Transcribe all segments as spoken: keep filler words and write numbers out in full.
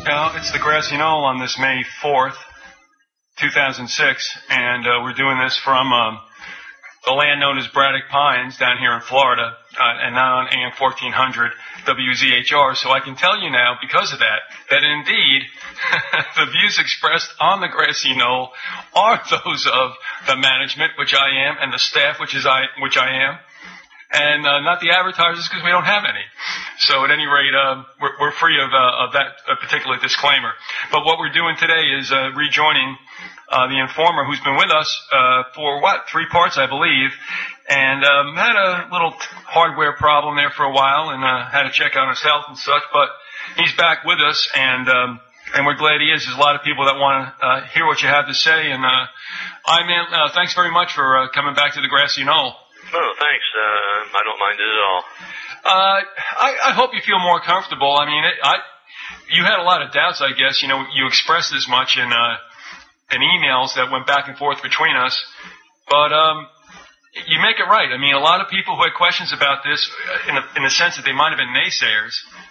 Now, it's the Grassy Knoll on this May fourth, two thousand six, and uh, we're doing this from um, the land known as Braddock Pines down here in Florida, uh, and not on A M fourteen hundred W Z H R. So I can tell you now, because of that, that indeed the views expressed on the Grassy Knoll are those of the management, which I am, and the staff, which is I, which I am, and uh, not the advertisers, because we don't have any. So at any rate, uh, we're, we're free of, uh, of that uh, particular disclaimer. But what we're doing today is uh, rejoining uh, the informer who's been with us uh, for, what, three parts, I believe, and um, had a little t- hardware problem there for a while and uh, had to check on his health and such. But he's back with us, and um, and we're glad he is. There's a lot of people that want to uh, hear what you have to say. And uh, I man, uh, thanks very much for uh, coming back to the Grassy Knoll. Oh, thanks. Uh, I don't mind it at all. Uh, I, I hope you feel more comfortable. I mean, it, I, you had a lot of doubts, I guess. You know, you expressed as much in, uh, in emails that went back and forth between us. But, um, you make it right. I mean, a lot of people who had questions about this, in the, in the sense that they might have been naysayers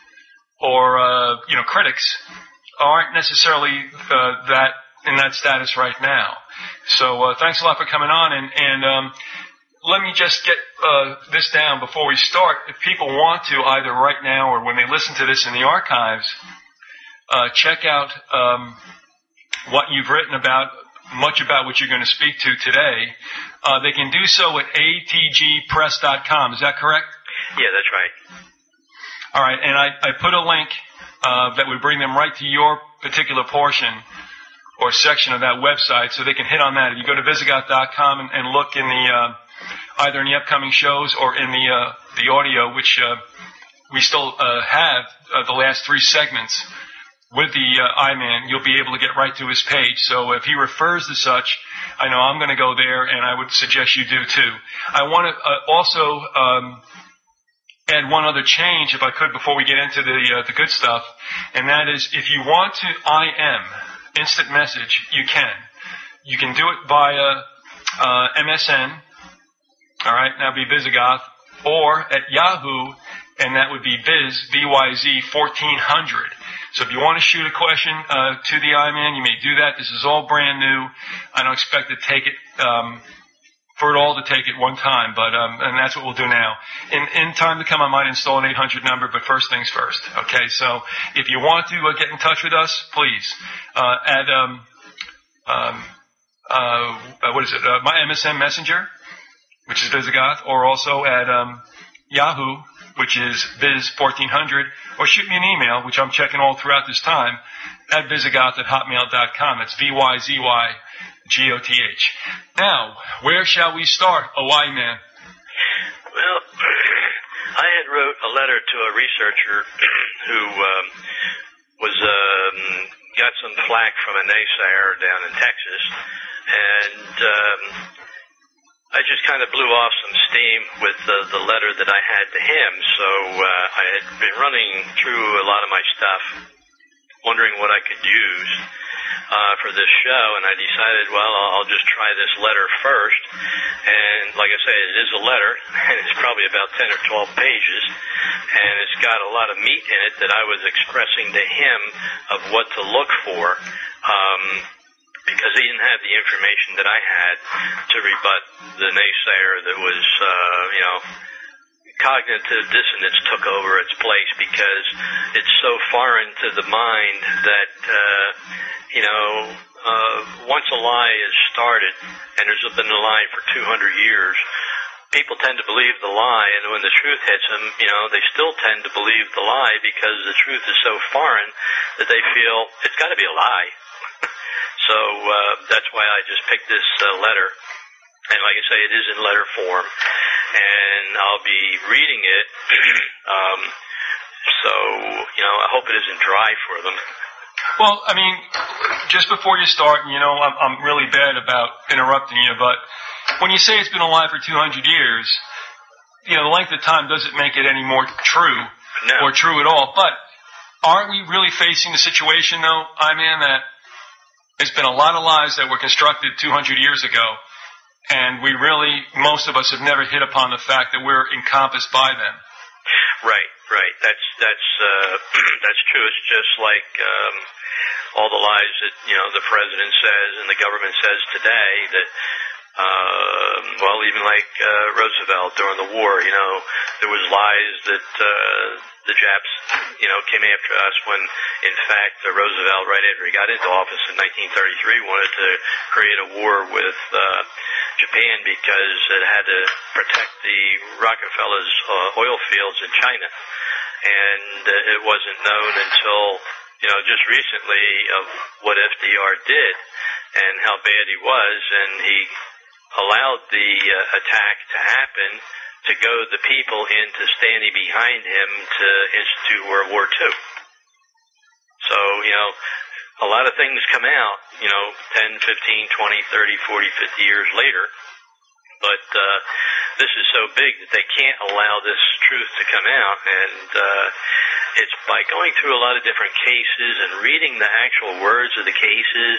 or, uh, you know, critics, aren't necessarily, uh, that, in that status right now. So, uh, thanks a lot for coming on. And, and, um, let me just get uh, this down before we start. If people want to, either right now or when they listen to this in the archives, uh, check out um, what you've written about, much about what you're going to speak to today. Uh, they can do so at A T G press dot com. Is that correct? Yeah, that's right. All right, and I, I put a link uh, that would bring them right to your particular portion or section of that website, so they can hit on that. If you go to visigoth dot com and, and look in the uh, either in the upcoming shows or in the uh, the audio, which uh, we still uh, have uh, the last three segments with the uh, I-Man, you'll be able to get right to his page. So if he refers to such, I know I'm going to go there, and I would suggest you do too. I want to uh, also um, add one other change, if I could, before we get into the uh, the good stuff, and that is if you want to I M instant message, you can. You can do it via uh, M S N. All right, that would be Visigoth, or at Yahoo, and that would be Biz, B Y Z, fourteen hundred. So if you want to shoot a question uh, to the I-Man, you may do that. This is all brand new. I don't expect to take it, um, for it all to take it one time, but um, and that's what we'll do now. In, in time to come, I might install an eight hundred number, but first things first. Okay, so if you want to uh, get in touch with us, please, uh, add, um, um, uh, what is it, uh, my M S N Messenger, which is Visigoth, or also at um, Yahoo, which is Biz fourteen hundred, or shoot me an email, which I'm checking all throughout this time, at visigoth at hotmail dot com. It's V Y Z Y G O T H. Now, where shall we start, oh I-Man? Well, I had wrote a letter to a researcher who um, was um, got some flack from a naysayer down in Texas, and um, I just kind of blew off some steam with the, the letter that I had to him. So uh, I had been running through a lot of my stuff, wondering what I could use uh, for this show, and I decided, well, I'll, I'll just try this letter first. And like I say, it is a letter, and it's probably about ten or twelve pages, and it's got a lot of meat in it that I was expressing to him of what to look for. Um, because he didn't have the information that I had to rebut the naysayer that was, uh, you know, cognitive dissonance took over its place because it's so foreign to the mind that, uh, you know, uh, once a lie is started, and there's been a lie for two hundred years, people tend to believe the lie, and when the truth hits them, you know, they still tend to believe the lie because the truth is so foreign that they feel it's got to be a lie. So uh, that's why I just picked this uh, letter. And like I say, it is in letter form. And I'll be reading it. um, so, you know, I hope it isn't dry for them. Well, I mean, just before you start, you know, I'm, I'm really bad about interrupting you, but when you say it's been alive for two hundred years, you know, the length of time doesn't make it any more true no. or true at all. But aren't we really facing the situation, though, I-Man, that there's been a lot of lies that were constructed two hundred years ago, and we really, most of us have never hit upon the fact that we're encompassed by them. Right, right. That's that's uh, that's true. It's just like um, all the lies that you know the president says and the government says today. That uh, well, even like uh, Roosevelt during the war, you know, there was lies that uh, the Japs, you know, came after us when, in fact, uh, Roosevelt, right after he got into office in nineteen thirty-three, wanted to create a war with uh, Japan because it had to protect the Rockefellers' uh, oil fields in China. And uh, it wasn't known until, you know, just recently of what F D R did and how bad he was, and he allowed the uh, attack to happen to goad the people into standing behind him to institute World War Two. So, you know, a lot of things come out, you know, ten, fifteen, twenty, thirty, forty, fifty years later. But uh, this is so big that they can't allow this truth to come out. And uh, it's by going through a lot of different cases and reading the actual words of the cases.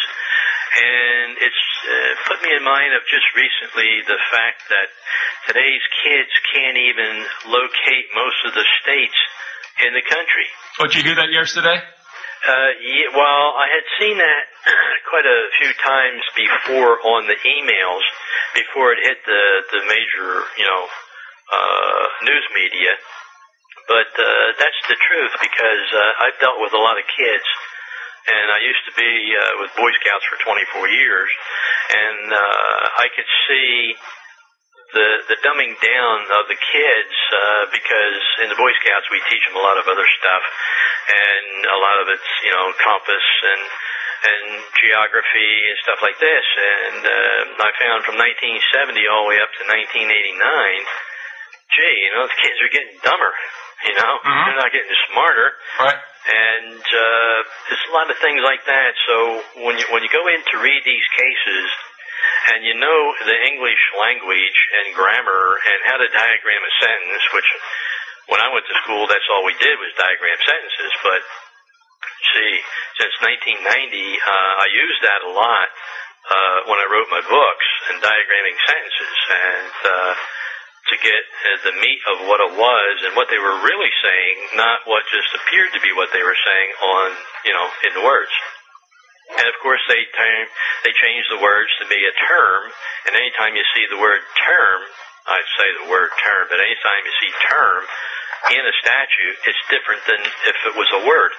And it's uh, put me in mind of just recently the fact that today's kids can't even locate most of the states in the country. Oh, did you hear that yesterday? Uh, yeah, well, I had seen that quite a few times before on the emails, before it hit the, the major, you know, uh, news media. But uh, that's the truth, because uh, I've dealt with a lot of kids, and I used to be uh, with Boy Scouts for twenty-four years, and uh, I could see the the dumbing down of the kids, uh, because in the Boy Scouts we teach them a lot of other stuff, and a lot of it's, you know, compass and and geography and stuff like this. And uh, I found from nineteen seventy all the way up to nineteen eighty-nine, gee, you know, the kids are getting dumber. You know, mm-hmm. They're not getting smarter. Right. And uh, there's a lot of things like that. So when you when you go in to read these cases, and you know the English language and grammar and how to diagram a sentence, which when I went to school, that's all we did was diagram sentences. But see, since nineteen ninety, uh, I used that a lot uh, when I wrote my books and diagramming sentences, and uh, to get uh, the meat of what it was and what they were really saying, not what just appeared to be what they were saying on, you know, in the words. And of course, they term, they change the words to be a term. And anytime you see the word term, I say the word term, but anytime you see term in a statute, it's different than if it was a word.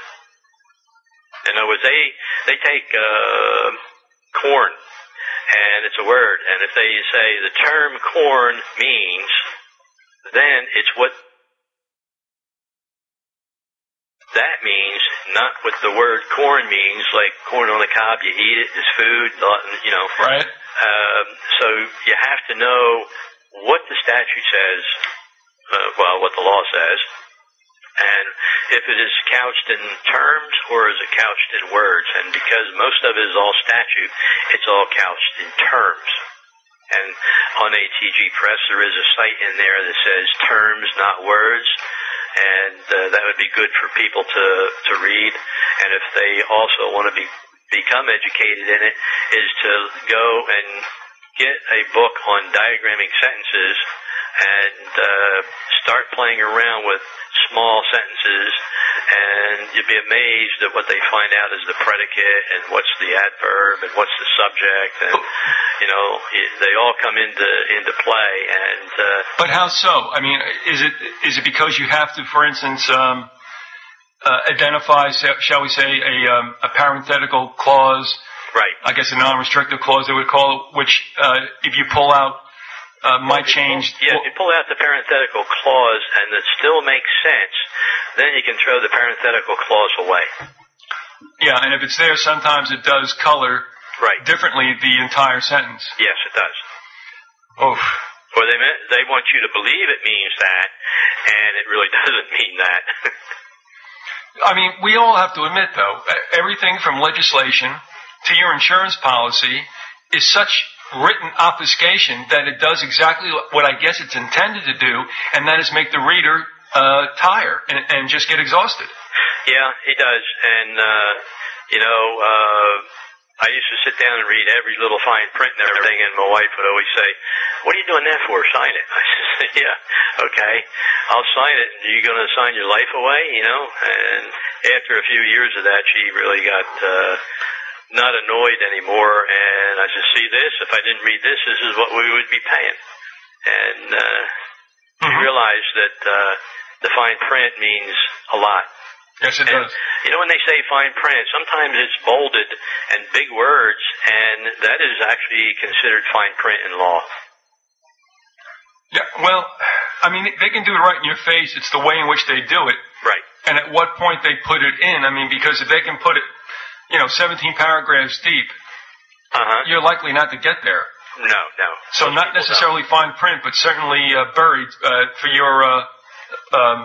In other words, they they take uh, corn, and it's a word. And if they say the term corn means, then it's what that means, not what the word corn means, like corn on the cob, you eat it, it's food, you know. Right. Um, so you have to know what the statute says, uh, well, what the law says, and if it is couched in terms or is it couched in words. And because most of it is all statute, it's all couched in terms. And on A T G Press, there is a site in there that says terms, not words. And uh, that would be good for people to, to read. And if they also want to be become educated in it, is to go and get a book on diagramming sentences and uh, start playing around with small sentences, and you'll be amazed at what they find out is the predicate and what's the adverb and what's the subject, and you know, they all come into into play. And uh, but how so? I mean, is it is it because you have to, for instance, um, uh, identify, shall we say, a um, a parenthetical clause? Right. I guess a non-restrictive clause they would call it, which uh, if you pull out uh, might well, change. Pull, yeah, well, if you pull out the parenthetical clause and it still makes sense, then you can throw the parenthetical clause away. Yeah, and if it's there, sometimes it does color right. differently the entire sentence. Yes, it does. Oh. Or they they want you to believe it means that, and it really doesn't mean that. I mean, we all have to admit, though, everything from legislation to your insurance policy is such written obfuscation that it does exactly what I guess it's intended to do, and that is make the reader uh, tire and, and just get exhausted. Yeah, it does. And, uh, you know, uh, I used to sit down and read every little fine print and everything, and my wife would always say, what are you doing that for? Sign it. I said, yeah, okay, I'll sign it. Are you going to sign your life away, you know? And after a few years of that, she really got uh, not annoyed anymore. And I said, see this? If I didn't read this, this is what we would be paying. And uh, mm-hmm. we realized that uh, the fine print means a lot. Yes, it and, does. You know, when they say fine print, sometimes it's bolded and big words, and that is actually considered fine print in law. Yeah, well, I mean, they can do it right in your face. It's the way in which they do it. Right. And at what point they put it in. I mean, because if they can put it, you know, seventeen paragraphs deep, uh-huh. you're likely not to get there. No, no. So Most not necessarily don't. fine print, but certainly uh, buried uh, for your... Uh, Um,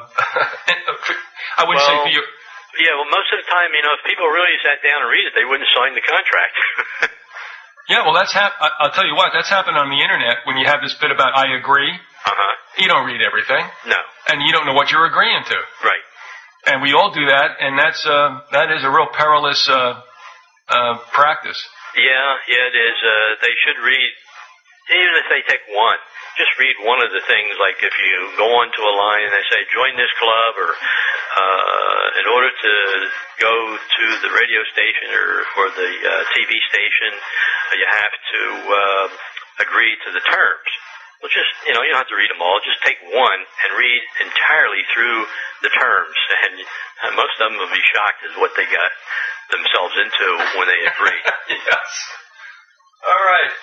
I wouldn't well, say for you. Yeah, well, most of the time, you know, if people really sat down and read it, they wouldn't sign the contract. Yeah, well, that's hap- I'll tell you what, that's happened on the internet when you have this bit about I agree. Uh-huh. You don't read everything. No. And you don't know what you're agreeing to. Right. And we all do that, and that's uh, that is a real perilous uh, uh, practice. Yeah, yeah, it is. Uh, they should read, even if they take one. Just read one of the things, like if you go onto a line and they say, join this club, or uh, in order to go to the radio station or, or the uh, T V station, uh, you have to uh, agree to the terms. Well, just, you know, you don't have to read them all. Just take one and read entirely through the terms. And uh, most of them will be shocked at what they got themselves into when they agree. Yes. All right.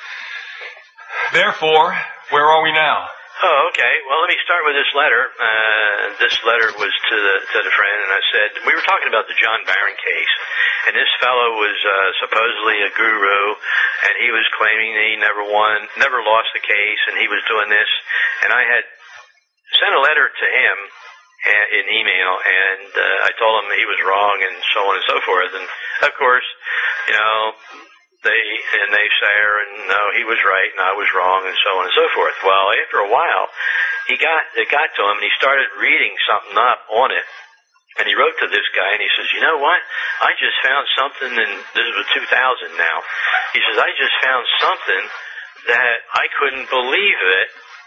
Therefore, where are we now? Oh, okay. Well, let me start with this letter. Uh, this letter was to the to the friend, and I said, we were talking about the John Barron case, and this fellow was uh, supposedly a guru, and he was claiming that he never won, never lost the case, and he was doing this, and I had sent a letter to him in email, and uh, I told him he was wrong, and so on and so forth, and of course, you know, they and naysayer, and no, he was right and I was wrong, and so on and so forth. Well, after a while, he got it got to him, and he started reading something up on it, and he wrote to this guy, and he says, you know what? I just found something, and this was two thousand now. He says, I just found something that I couldn't believe it.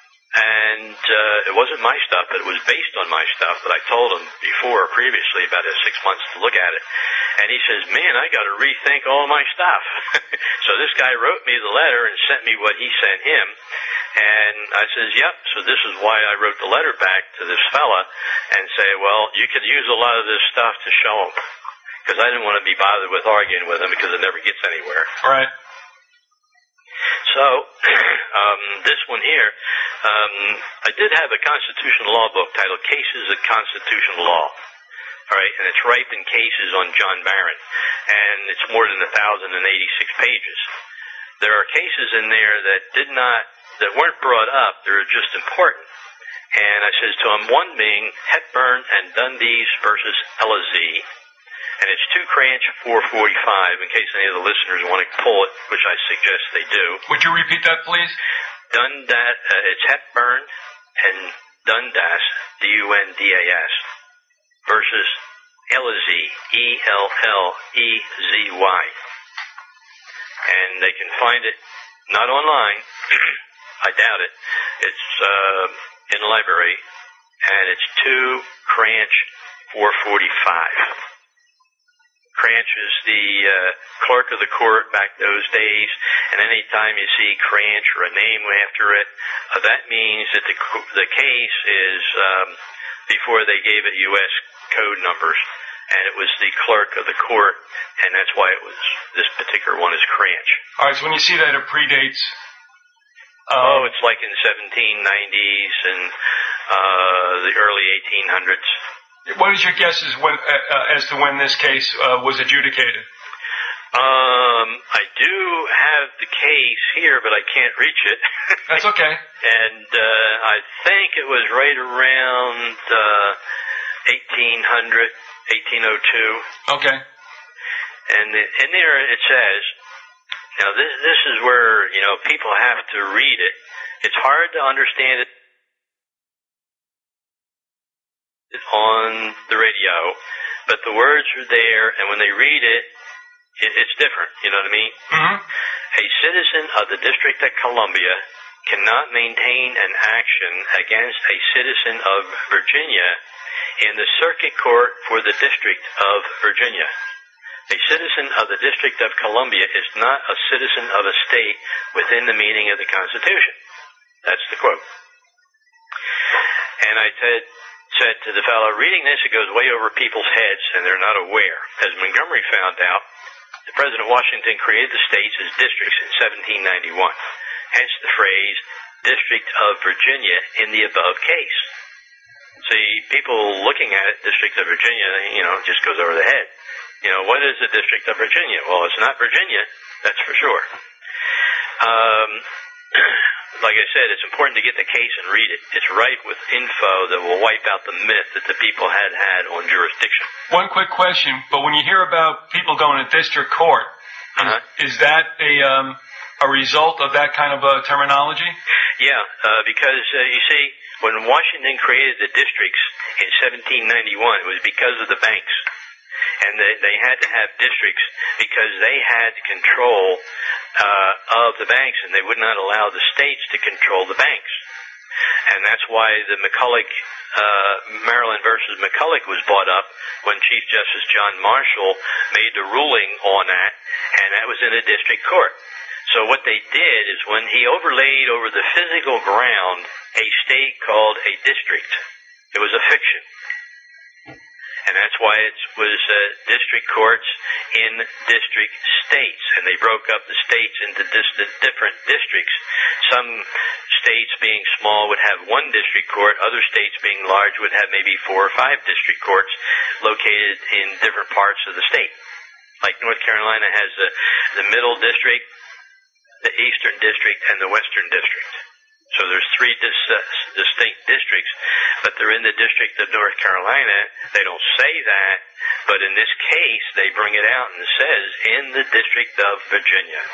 And uh, it wasn't my stuff, but it was based on my stuff that I told him before, previously, about uh, six months to look at it. And he says, man, I got to rethink all my stuff. So this guy wrote me the letter and sent me what he sent him. And I says, yep, so this is why I wrote the letter back to this fella and say, well, you could use a lot of this stuff to show him. Because I didn't want to be bothered with arguing with him because it never gets anywhere. Right. So, um, this one here, um, I did have a constitutional law book titled Cases of Constitutional Law. All right, and it's ripe in cases on John Barron, and it's more than one thousand eighty-six pages. There are cases in there that did not, that weren't brought up, they're just important. And I says to him, one being Hepburn and Dundees versus Elazee. And it's two Cranch four forty-five, in case any of the listeners want to pull it, which I suggest they do. Would you repeat that, please? Dundas, uh, it's Hepburn and Dundas, D U N D A S, versus Elazee, E L L E Z Y. And they can find it, not online, I doubt it. It's uh, in the library, and it's two Cranch four forty-five. Cranch is the uh, clerk of the court back those days, and any time you see Cranch or a name after it, uh, that means that the the case is um, before they gave it U S code numbers, and it was the clerk of the court, and that's why it was, this particular one is Cranch. All right, so when you see that it predates... Um, oh, it's like in the seventeen nineties and uh, the early eighteen hundreds. What is your guess as, when, uh, as to when this case uh, was adjudicated? Um, I do have the case here, but I can't reach it. That's okay. And uh, I think it was right around uh, eighteen hundred, eighteen oh two. Okay. And in there it says, now this, this is where, you know, people have to read it. It's hard to understand it on the radio, but the words are there, and when they read it, it it's different, you know what I mean? Mm-hmm. A citizen of the District of Columbia cannot maintain an action against a citizen of Virginia in the Circuit Court for the District of Virginia. A citizen of the District of Columbia is not a citizen of a state within the meaning of the Constitution. That's the quote. And I said, said to the fellow, reading this, it goes way over people's heads, and they're not aware. As Montgomery found out, the President of Washington created the states as districts in seventeen ninety-one. Hence the phrase, District of Virginia in the above case. See, people looking at it, District of Virginia, you know, just goes over the head. You know, what is the District of Virginia? Well, it's not Virginia, that's for sure. Um, like I said, it's important to get the case and read it. It's ripe with info that will wipe out the myth that the people had had on jurisdiction. One quick question, but when you hear about people going to district court, uh-huh. is, is that a um, a result of that kind of uh, terminology? Yeah, uh, because, uh, you see, when Washington created the districts in seventeen ninety-one, it was because of the banks. And they, they had to have districts because they had control uh, of the banks, and they would not allow the states to control the banks. And that's why the McCulloch, uh, Maryland versus McCulloch was brought up when Chief Justice John Marshall made the ruling on that, and that was in a district court. So what they did is when he overlaid over the physical ground a state called a district, it was a fiction. And that's why it was uh, district courts in district states. And they broke up the states into dis- different districts. Some states being small would have one district court. Other states being large would have maybe four or five district courts located in different parts of the state. Like North Carolina has the, the middle district, the eastern district, and the western district. So there's three dis- uh, distinct districts, but they're in the District of North Carolina. They don't say that, but in this case, they bring it out and it says, in the District of Virginia.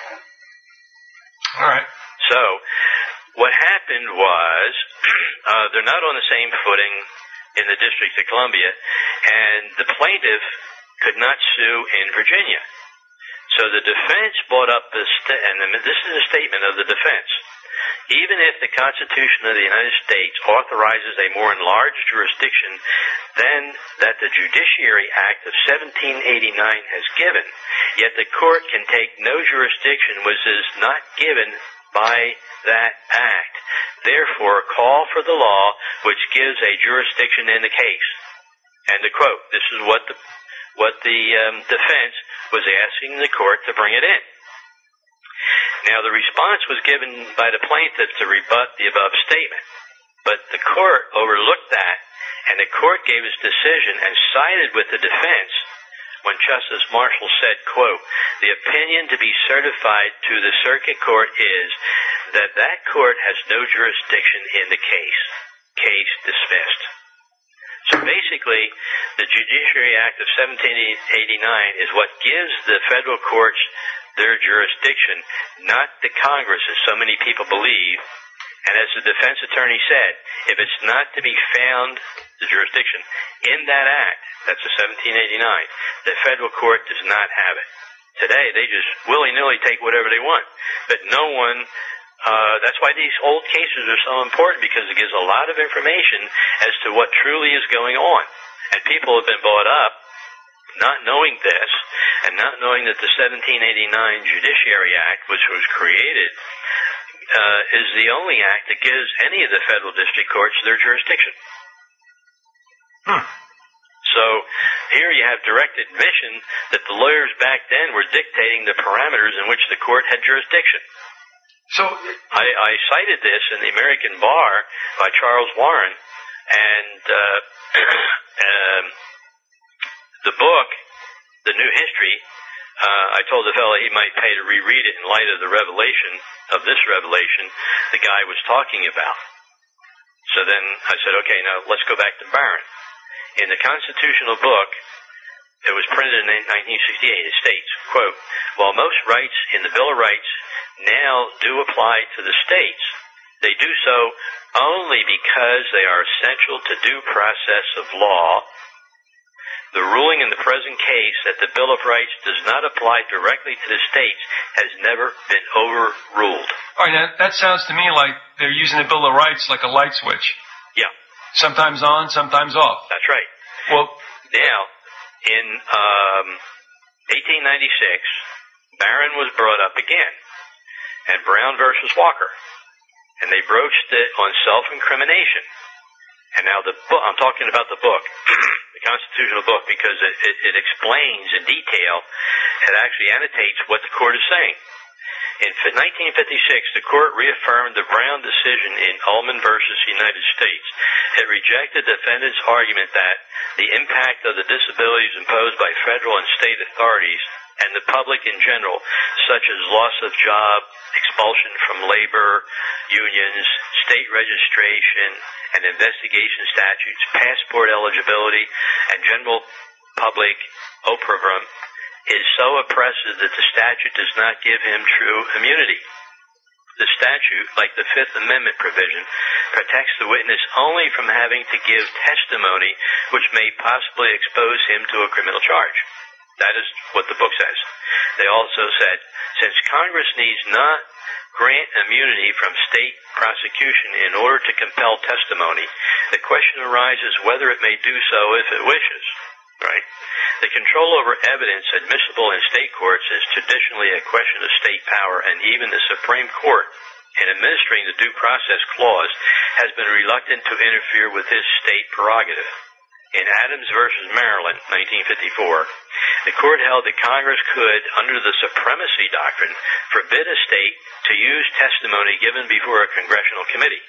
All right. So what happened was, uh, they're not on the same footing in the District of Columbia, and the plaintiff could not sue in Virginia. So the defense brought up this, st- and this is a statement of the defense. Even if the Constitution of the United States authorizes a more enlarged jurisdiction than that the Judiciary Act of seventeen eighty-nine has given, yet the court can take no jurisdiction which is not given by that act. Therefore, call for the law which gives a jurisdiction in the case. And to quote, this is what the, what the um, defense was asking the court to bring it in. Now, the response was given by the plaintiff to rebut the above statement, but the court overlooked that, and the court gave its decision and sided with the defense when Justice Marshall said, quote, the opinion to be certified to the circuit court is that that court has no jurisdiction in the case. Case dismissed. So basically, the Judiciary Act of seventeen eighty-nine is what gives the federal courts their jurisdiction, not the Congress, as so many people believe. And as the defense attorney said, if it's not to be found, the jurisdiction, in that act, that's the seventeen eighty-nine, the federal court does not have it. Today, they just willy-nilly take whatever they want. But no one, uh, that's why these old cases are so important, because it gives a lot of information as to what truly is going on. And people have been brought up not knowing this, and not knowing that the seventeen eighty-nine Judiciary Act, which was created, uh, is the only act that gives any of the federal district courts their jurisdiction. Hmm. So here you have direct admission that the lawyers back then were dictating the parameters in which the court had jurisdiction. So I, I cited this in the American Bar by Charles Warren, and uh, um, the book, The New History, uh, I told the fellow he might pay to reread it in light of the revelation, of this revelation, the guy was talking about. So then I said, okay, now let's go back to Barron. In the constitutional book, it was printed in nineteen sixty-eight, it states, quote, while most rights in the Bill of Rights now do apply to the states, they do so only because they are essential to due process of law. The ruling in the present case that the Bill of Rights does not apply directly to the states has never been overruled. All right, now, that sounds to me like they're using the Bill of Rights like a light switch. Yeah. Sometimes on, sometimes off. That's right. Well, now, in um, eighteen ninety-six, Barron was brought up again, and Brown versus Walker, and they broached it on self-incrimination. And now the book, I'm talking about the book, the constitutional book, because it, it, it explains in detail, it actually annotates what the court is saying. In nineteen fifty-six, the court reaffirmed the Brown decision in Ullman versus United States. It rejected the defendant's argument that the impact of the disabilities imposed by federal and state authorities and the public in general, such as loss of job, expulsion from labor unions, state registration, and investigation statutes, passport eligibility, and general public opprobrium, is so oppressive that the statute does not give him true immunity. The statute, like the Fifth Amendment provision, protects the witness only from having to give testimony which may possibly expose him to a criminal charge. That is what the book says. They also said, since Congress needs not grant immunity from state prosecution in order to compel testimony, the question arises whether it may do so if it wishes. Right? The control over evidence admissible in state courts is traditionally a question of state power, and even the Supreme Court, in administering the Due Process Clause, has been reluctant to interfere with this state prerogative. In Adams versus Maryland, nineteen fifty-four, the court held that Congress could, under the supremacy doctrine, forbid a state to use testimony given before a congressional committee.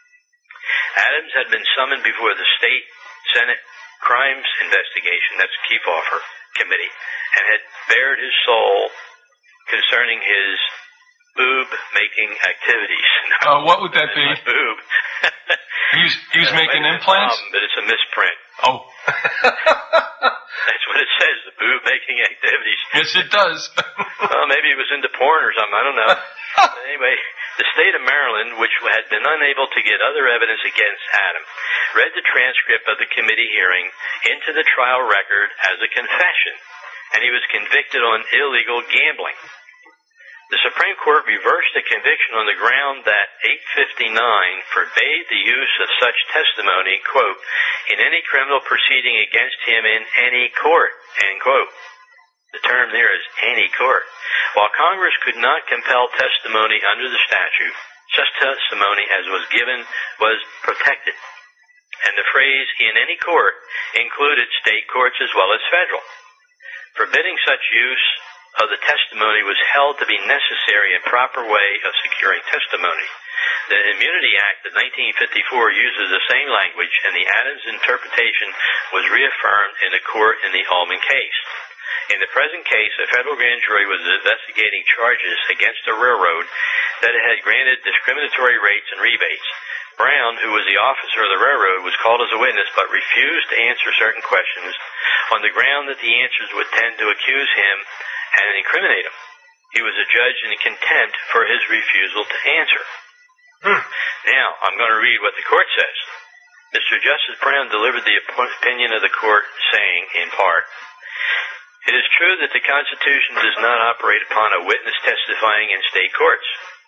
Adams had been summoned before the state Senate Crimes Investigation, that's Kefauver Committee, and had bared his soul concerning his boob-making activities. Uh, what would that be? Boob. he was, he was making implants? Problem, but it's a misprint. Oh. That's what it says, the boob-making activities. Yes, it does. Well, maybe he was into porn or something, I don't know. Anyway, the state of Maryland, which had been unable to get other evidence against Adam, read the transcript of the committee hearing into the trial record as a confession, and he was convicted on illegal gambling. The Supreme Court reversed the conviction on the ground that eight fifty-nine forbade the use of such testimony, quote, in any criminal proceeding against him in any court, end quote. The term there is any court. While Congress could not compel testimony under the statute, such testimony as was given was protected. And the phrase in any court included state courts as well as federal. Forbidding such use of the testimony was held to be necessary and proper way of securing testimony. The Immunity Act of nineteen fifty-four uses the same language, and the Adams interpretation was reaffirmed in the court in the Ullman case. In the present case, a federal grand jury was investigating charges against a railroad that it had granted discriminatory rates and rebates. Brown, who was the officer of the railroad, was called as a witness but refused to answer certain questions on the ground that the answers would tend to accuse him and incriminate him. He was adjudged in contempt for his refusal to answer. Hmm. Now, I'm going to read what the court says. Mister Justice Brown delivered the opinion of the court, saying, in part, it is true that the Constitution does not operate upon a witness testifying in state courts.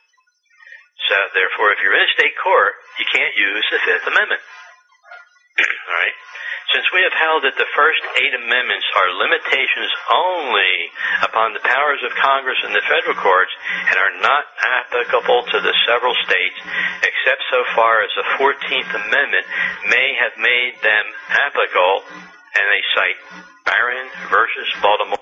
So, therefore, if you're in a state court, you can't use the Fifth Amendment. All right? Since we have held that the first eight amendments are limitations only upon the powers of Congress and the federal courts and are not applicable to the several states, except so far as the fourteenth Amendment may have made them applicable, and they cite Barron versus Baltimore,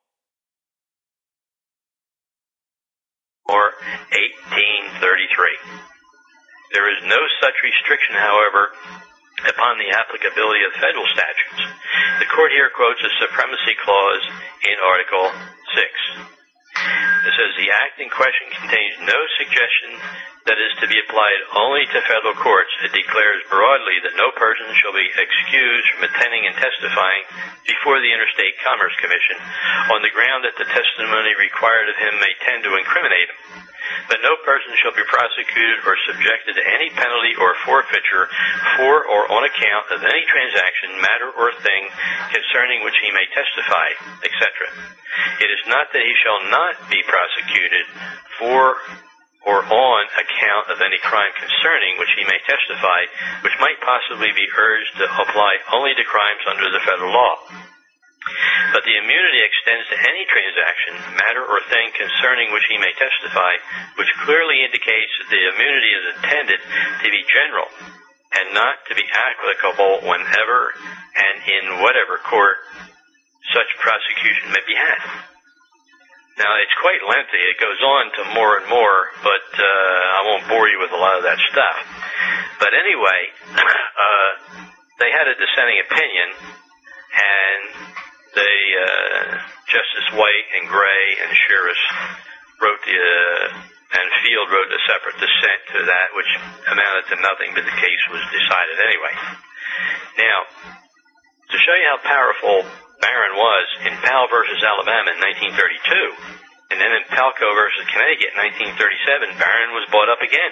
eighteen thirty-three. There is no such restriction, however, upon the applicability of federal statutes. The court here quotes a supremacy clause in Article six. It says, the act in question contains no suggestion that is to be applied only to federal courts. It declares broadly that no person shall be excused from attending and testifying before the Interstate Commerce Commission on the ground that the testimony required of him may tend to incriminate him. but no person shall be prosecuted or subjected to any penalty or forfeiture for or on account of any transaction, matter, or thing concerning which he may testify, et cetera. It is not that he shall not be prosecuted for or on account of any crime concerning which he may testify, which might possibly be urged to apply only to crimes under the federal law. But the immunity extends to any transaction, matter, or thing concerning which he may testify, which clearly indicates that the immunity is intended to be general and not to be applicable whenever and in whatever court such prosecution may be had. Now, it's quite lengthy. It goes on to more and more, but uh, I won't bore you with a lot of that stuff. But anyway, uh, they had a dissenting opinion, and they, uh, Justice White and Gray and Shiras wrote the, uh, and Field wrote a separate dissent to that, which amounted to nothing, but the case was decided anyway. Now, to show you how powerful Barron was in Powell versus Alabama in nineteen thirty-two, and then in Palco versus Connecticut in nineteen thirty-seven, Barron was brought up again.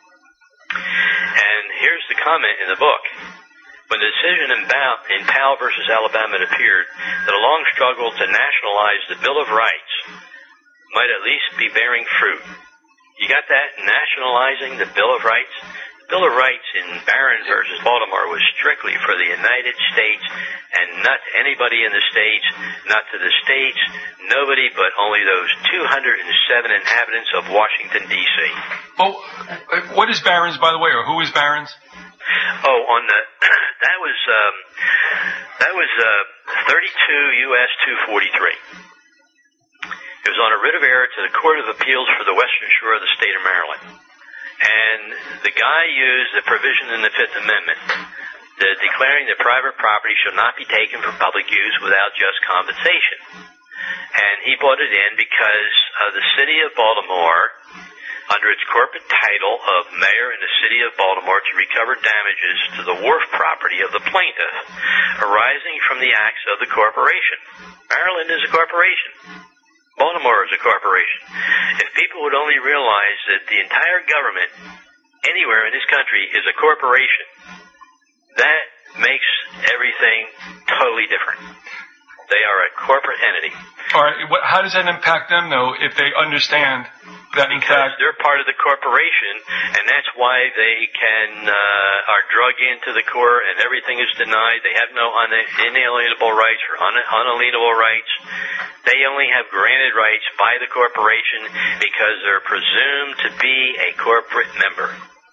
And here's the comment in the book. When the decision in, Bow, in Powell versus Alabama appeared that a long struggle to nationalize the Bill of Rights might at least be bearing fruit. You got that? Nationalizing the Bill of Rights? Bill of Rights in Barron versus Baltimore was strictly for the United States and not to anybody in the states, not to the states, nobody but only those two hundred seven inhabitants of Washington, D C Oh, what is Barron's, by the way, or who is Barron's? Oh, on the that was um, that was uh, thirty-two U S two forty-three. It was on a writ of error to the Court of Appeals for the Western Shore of the state of Maryland. And the guy used the provision in the Fifth Amendment, the declaring that private property shall not be taken for public use without just compensation. And he brought it in because uh, the city of Baltimore, under its corporate title of mayor in the city of Baltimore, to recover damages to the wharf property of the plaintiff arising from the acts of the corporation. Maryland is a corporation. Baltimore is a corporation. If people would only realize that the entire government anywhere in this country is a corporation, that makes everything totally different. They are a corporate entity. All right. What, how does that impact them, though, if they understand that, in because fact, they're part of the corporation, and that's why they can uh, are drug into the court, and everything is denied. They have no un- inalienable rights or un- unalienable rights. They only have granted rights by the corporation because they're presumed to be a corporate member.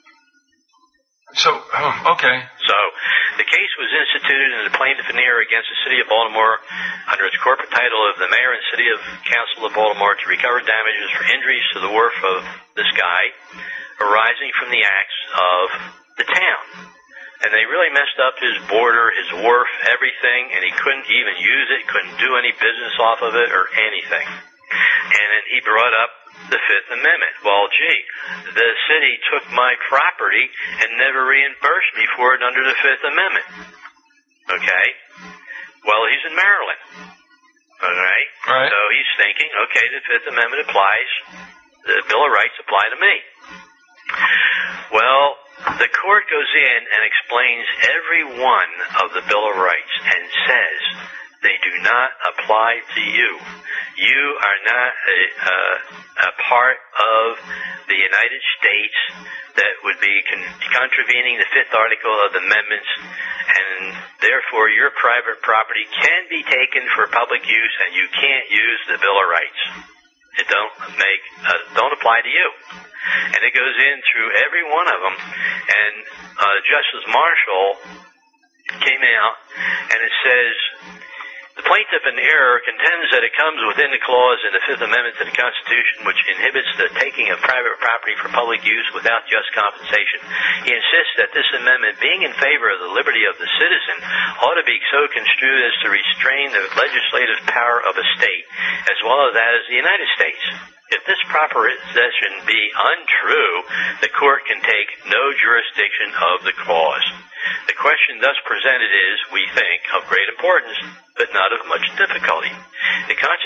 So, oh, okay. So, the case was instituted in the plaintiff in error against the city of Baltimore under its corporate title of the mayor and city of council of Baltimore to recover damages for injuries to the wharf of this guy arising from the acts of the town. And they really messed up his border, his wharf, everything, and he couldn't even use it, couldn't do any business off of it or anything. And then he brought up the Fifth Amendment. Well, gee, the city took my property and never reimbursed me for it under the Fifth Amendment. Okay? Well, he's in Maryland. Okay? Right. So he's thinking, okay, the Fifth Amendment applies. The Bill of Rights apply to me. Well, the court goes in and explains every one of the Bill of Rights and says they do not apply to you. You are not a, uh, a part of the United States that would be con- contravening the fifth article of the amendments, and therefore your private property can be taken for public use, and you can't use the Bill of Rights. It don't make uh, don't apply to you. And it goes in through every one of them, and uh, Justice Marshall came out, and it says, the plaintiff in error contends that it comes within the clause in the Fifth Amendment to the Constitution which inhibits the taking of private property for public use without just compensation. He insists that this amendment, being in favor of the liberty of the citizen, ought to be so construed as to restrain the legislative power of a state, as well as that of the United States. If this proposition be untrue, the court can take no jurisdiction of the clause. The question thus presented is, we think, of great importance, but not of much difficulty. The Constitution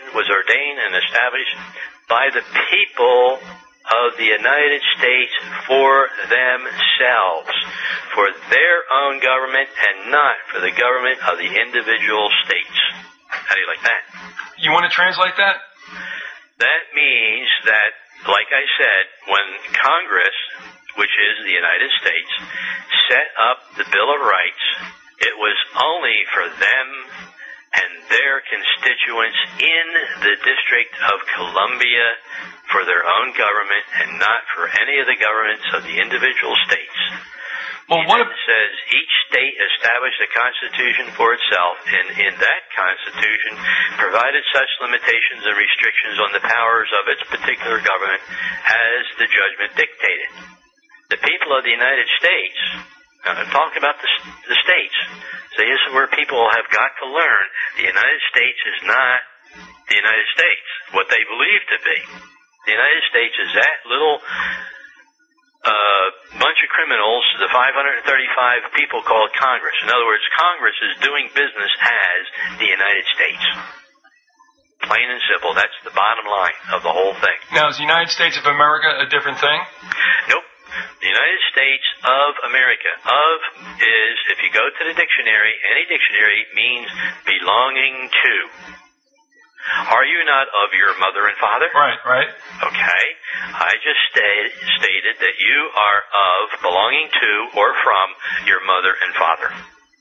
was ordained and established by the people of the United States for themselves, for their own government, and not for the government of the individual states. How do you like that? You want to translate that? That means that, like I said, when Congress, which is the United States, set up the Bill of Rights, it was only for them and their constituents in the District of Columbia for their own government and not for any of the governments of the individual states. Well, what it says each state established a constitution for itself, and in that constitution provided such limitations and restrictions on the powers of its particular government as the judgment dictated. The people of the United States, now I'm talking about the, the states, so this is where people have got to learn the United States is not the United States, what they believe to be. The United States is that little uh, bunch of criminals, the five hundred thirty-five people called Congress. In other words, Congress is doing business as the United States. Plain and simple. That's the bottom line of the whole thing. Now, is the United States of America a different thing? Nope. The United States of America. Of is, if you go to the dictionary, any dictionary means belonging to. Are you not of your mother and father? Right, right. Okay. I just stay, stated that you are of, belonging to, or from your mother and father.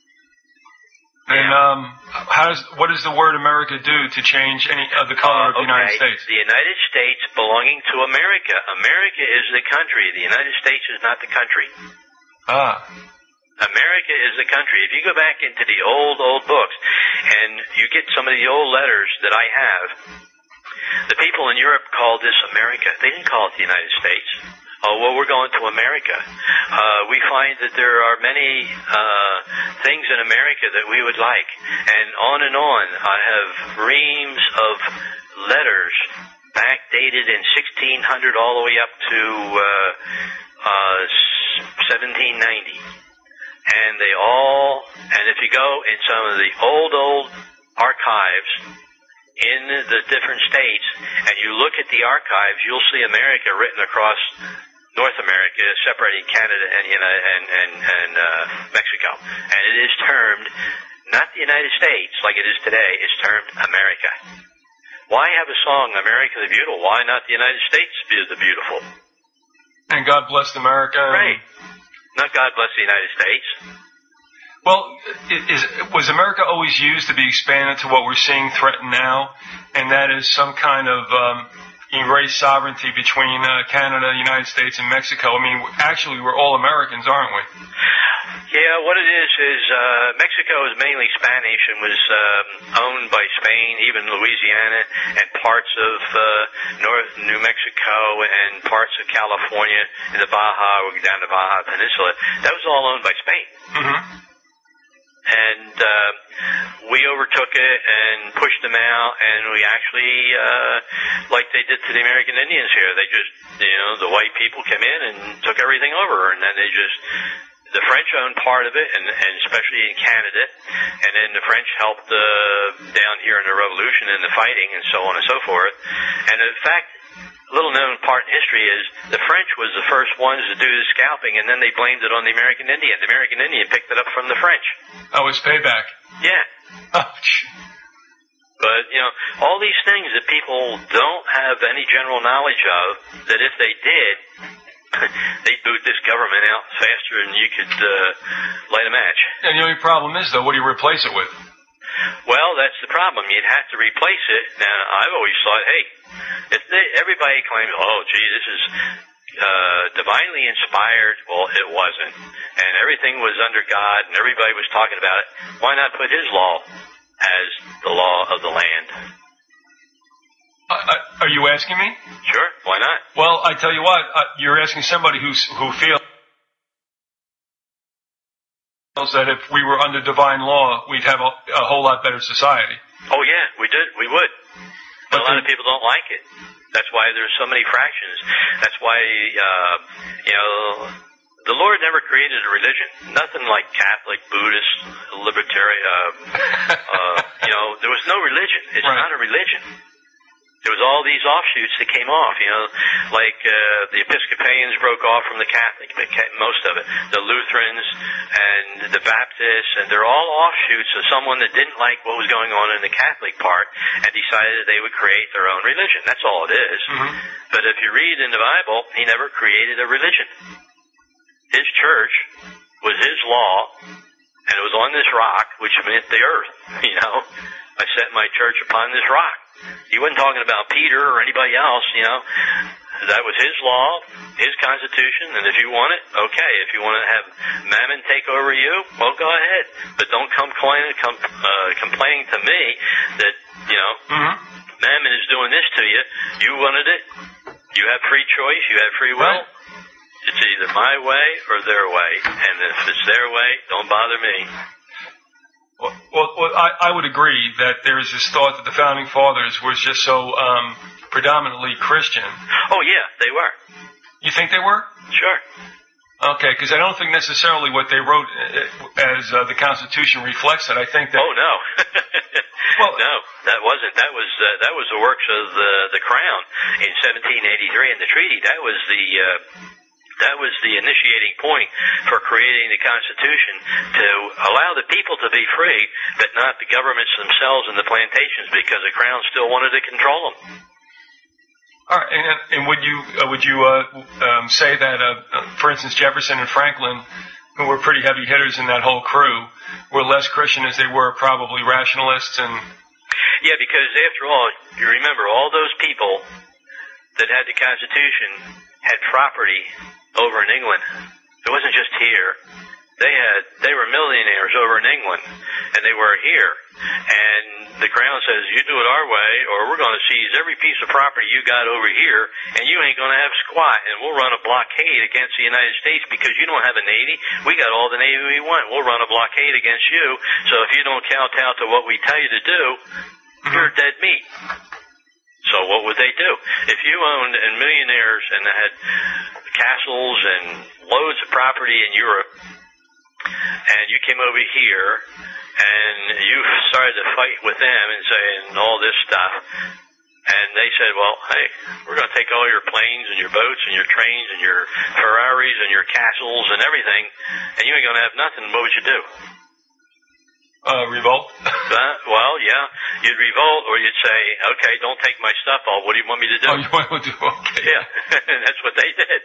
And um, how does what does the word America do to change any of the color uh, of the okay. United States? The United States belonging to America. America is the country. The United States is not the country. Ah. America is the country. If you go back into the old, old books and you get some of the old letters that I have, the people in Europe called this America. They didn't call it the United States. Oh, well, we're going to America. Uh, we find that there are many uh, things in America that we would like. And on and on. I have reams of letters backdated in sixteen hundred all the way up to uh, uh, seventeen ninety. And they all, and if you go in some of the old, old archives in the different states, and you look at the archives, you'll see America written across North America, separating Canada and and and, and uh, Mexico. And it is termed, not the United States like it is today, it's termed America. Why have a song, America the Beautiful? Why not the United States be the beautiful? And God bless America. Right. Not God bless the United States. Well, is, was America always used to be expanded to what we're seeing threatened now? And that is some kind of um, erased sovereignty between uh, Canada, the United States, and Mexico. I mean, actually, we're all Americans, aren't we? Yeah, what it is is uh, Mexico is mainly Spanish and was um, owned by Spain, even Louisiana and parts of uh, North New Mexico and parts of California in the Baja, down the Baja Peninsula. That was all owned by Spain. Mm-hmm. And uh, we overtook it and pushed them out, and we actually, uh, like they did to the American Indians here, they just, you know, the white people came in and took everything over, and then they just, the French owned part of it, and, and especially in Canada, and then the French helped uh, down here in the Revolution and the fighting and so on and so forth. And in fact, a little known part in history is the French was the first ones to do the scalping, and then they blamed it on the American Indian. The American Indian picked it up from the French. Oh, it's payback. Yeah. But, you know, all these things that people don't have any general knowledge of, that if they did, they'd boot this government out faster than you could uh, light a match. And the only problem is, though, what do you replace it with? Well, that's the problem. You'd have to replace it. Now, I've always thought, hey, if they, everybody claims, oh, gee, this is uh, divinely inspired. Well, it wasn't. And everything was under God, and everybody was talking about it. Why not put His law as the law of the land? Uh, are you asking me? Sure, why not? Well, I tell you what, uh, you're asking somebody who's, who feels that if we were under divine law, we'd have a, a whole lot better society. Oh, yeah, we did. We would. But but a lot the, of people don't like it. That's why there's so many fractions. That's why, uh, you know, the Lord never created a religion. Nothing like Catholic, Buddhist, libertarian, uh, uh, you know, there was no religion. It's right. not a religion. there was all these offshoots that came off, you know, like uh, the Episcopalians broke off from the Catholic, most of it, the Lutherans and the Baptists, and they're all offshoots of someone that didn't like what was going on in the Catholic part and decided that they would create their own religion. That's all it is. Mm-hmm. But if you read in the Bible, he never created a religion. His church was his law, and it was on this rock, which meant the earth, you know. I set my church upon this rock. He wasn't talking about Peter or anybody else, you know. That was his law, his constitution, and if you want it, okay. If you want to have Mammon take over you, well, go ahead. But don't come complaining, com, uh, complaining to me that, you know, mm-hmm. Mammon is doing this to you. You wanted it. You have free choice. You have free will. Right. It's either my way or their way. And if it's their way, don't bother me. Well, well, well I, I would agree that there is this thought that the Founding Fathers was just so um, predominantly Christian. Oh, yeah, they were. You think they were? Sure. Okay, because I don't think necessarily what they wrote as uh, the Constitution reflects it. I think that... Oh, no. well, no, that wasn't. That was uh, that was the works of the, the Crown in seventeen eighty-three in the treaty. That was the... Uh, That was the initiating point for creating the Constitution, to allow the people to be free, but not the governments themselves and the plantations, because the Crown still wanted to control them. All right, and, and would you uh, would you uh, um, say that, uh, for instance, Jefferson and Franklin, who were pretty heavy hitters in that whole crew, were less Christian as they were probably rationalists? And yeah, because after all, you remember all those people that had the Constitution had property over in England. It wasn't just here. They had, they were millionaires over in England, and they were here. And the Crown says, you do it our way, or we're going to seize every piece of property you got over here, and you ain't going to have squat, and we'll run a blockade against the United States because you don't have a Navy. We got all the Navy we want. We'll run a blockade against you. So if you don't kowtow to what we tell you to do, you're dead meat. So what would they do? If you owned and millionaires and had castles and loads of property in Europe, and you came over here and you started to fight with them and saying all this stuff, and they said, well, hey, we're going to take all your planes and your boats and your trains and your Ferraris and your castles and everything, and you ain't going to have nothing, what would you do? Uh, revolt? uh, well, yeah. You'd revolt, or you'd say, okay, don't take my stuff off. What do you want me to do? Oh, you want me to do? Okay. Yeah. That's what they did.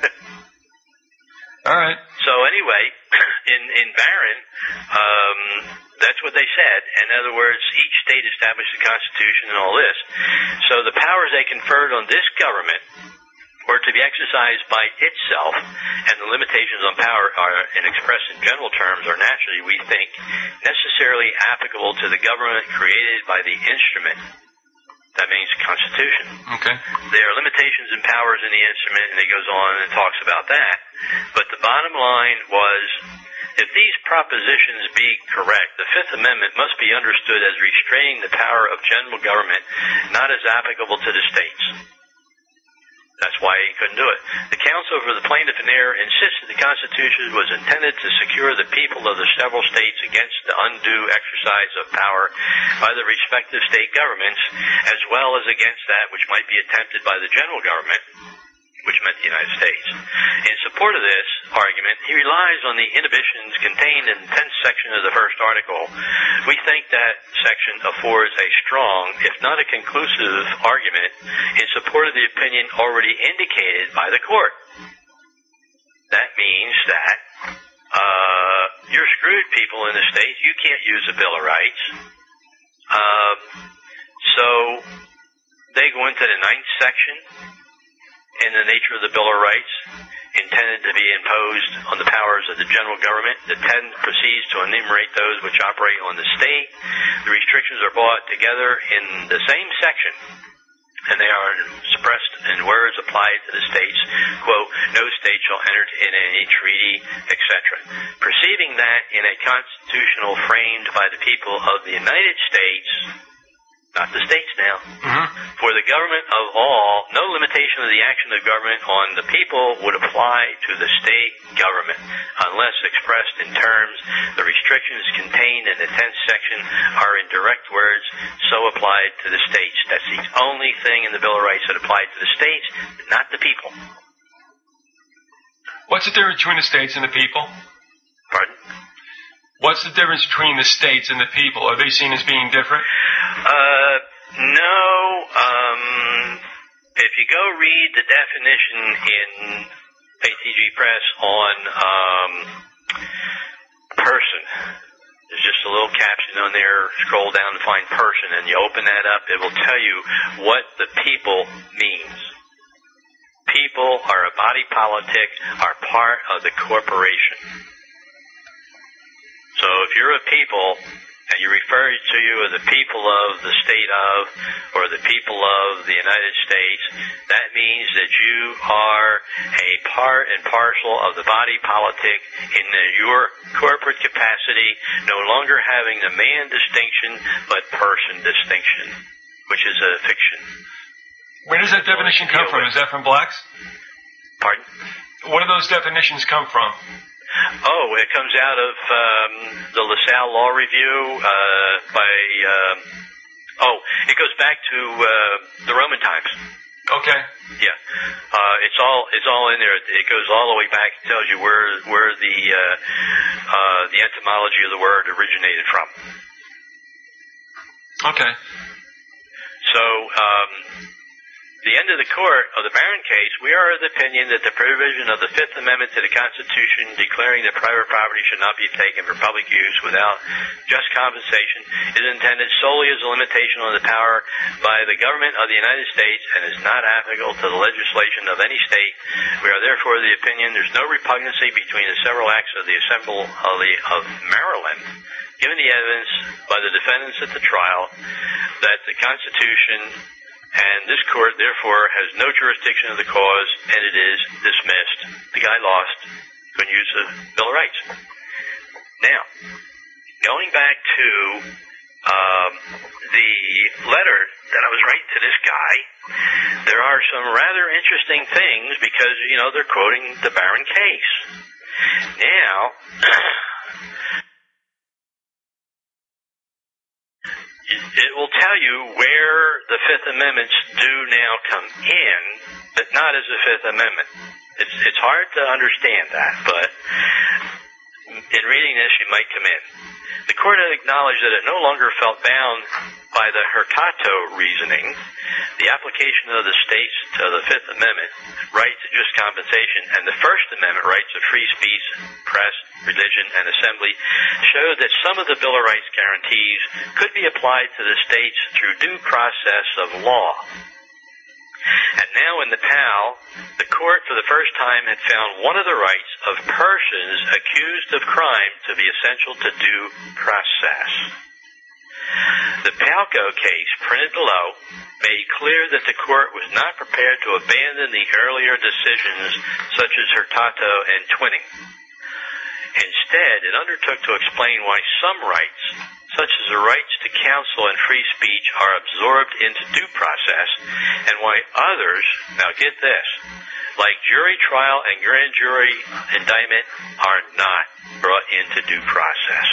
All right. So anyway, in, in Barron, um, that's what they said. In other words, each state established the Constitution and all this. So the powers they conferred on this government were to be exercised by itself, and the limitations on power are, and expressed in general terms, are naturally, we think, necessarily applicable to the government created by the instrument. That means Constitution. Okay. There are limitations and powers in the instrument, and it goes on and talks about that. But the bottom line was, if these propositions be correct, the Fifth Amendment must be understood as restraining the power of general government, not as applicable to the states. That's why he couldn't do it. The counsel for the plaintiff in error insisted the Constitution was intended to secure the people of the several states against the undue exercise of power by the respective state governments, as well as against that which might be attempted by the general government, which meant the United States. In support of this argument, he relies on the inhibitions contained in the tenth section of the first article. We think that section affords a strong, if not a conclusive, argument in support of the opinion already indicated by the court. That means that uh, you're screwed, people in the States. You can't use the Bill of Rights. Um, so they go into the ninth section in the nature of the Bill of Rights, intended to be imposed on the powers of the general government. The ten proceeds to enumerate those which operate on the state. The restrictions are brought together in the same section, and they are expressed in words applied to the states. Quote, no state shall enter in any treaty, et cetera. Perceiving that in a constitutional framed by the people of the United States, not the states now. Mm-hmm. For the government of all, no limitation of the action of the government on the people would apply to the state government unless expressed in terms. The restrictions contained in the tenth section are in direct words so applied to the states. That's the only thing in the Bill of Rights that applied to the states, not the people. What's the difference between the states and the people? Pardon? What's the difference between the states and the people? Are they seen as being different? Uh, no. Um, if you go read the definition in A T G Press on um, person, there's just a little caption on there. Scroll down and find person, and you open that up. It will tell you what the people means. People are a body politic, are part of the corporation. So if you're a people, and you refer to you as the people of the state of, or the people of the United States, that means that you are a part and parcel of the body politic in the, your corporate capacity, no longer having the man distinction, but person distinction, which is a fiction. Where does that definition come from? Is that from blacks? Pardon? Where do those definitions come from? Oh, it comes out of um, the LaSalle Law Review uh, by, um, oh, it goes back to uh, the Roman times. Okay. Yeah. Uh, it's all it's all in there. It goes all the way back. It tells you where where the uh, uh, the etymology of the word originated from. Okay. So, um, the end of the court of the Barron case, we are of the opinion that the provision of the Fifth Amendment to the Constitution declaring that private property should not be taken for public use without just compensation is intended solely as a limitation on the power by the government of the United States and is not applicable to the legislation of any state. We are therefore of the opinion there's no repugnancy between the several acts of the Assembly of, the, of Maryland, given the evidence by the defendants at the trial that the Constitution and this court, therefore, has no jurisdiction of the cause, and it is dismissed. The guy lost. Couldn't use the Bill of Rights. Now, going back to um, the letter that I was writing to this guy, there are some rather interesting things because, you know, they're quoting the Barron case. Now, it will tell you where the Fifth Amendments do now come in, but not as the Fifth Amendment. It's it's hard to understand that, but in reading this, you might come in. The court had acknowledged that it no longer felt bound by the Hurtado reasoning, the application of the states to the Fifth Amendment right to just compensation, and the First Amendment rights of free speech, press, religion, and assembly showed that some of the Bill of Rights guarantees could be applied to the states through due process of law. And now in the P A L, the court for the first time had found one of the rights of persons accused of crime to be essential to due process. The Palco case, printed below, made clear that the court was not prepared to abandon the earlier decisions such as Hurtado and Twining. Instead, it undertook to explain why some rights, such as the rights to counsel and free speech, are absorbed into due process, and why others, now get this, like jury trial and grand jury indictment, are not brought into due process.